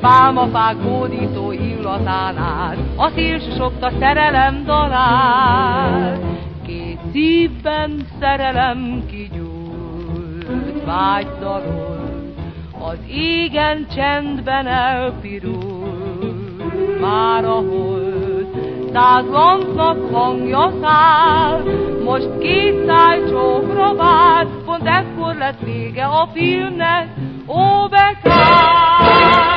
pálmafák hódító illatánál, a szélsosogta szerelem dalát. Két szívben szerelem kigyújt, vágydalol, az égen csendben elpirul. Már a hold 100 lancnak hangja száll, most 2 szájcsókra vár, pont ekkor lesz vége a filmnek, ó Bekáll!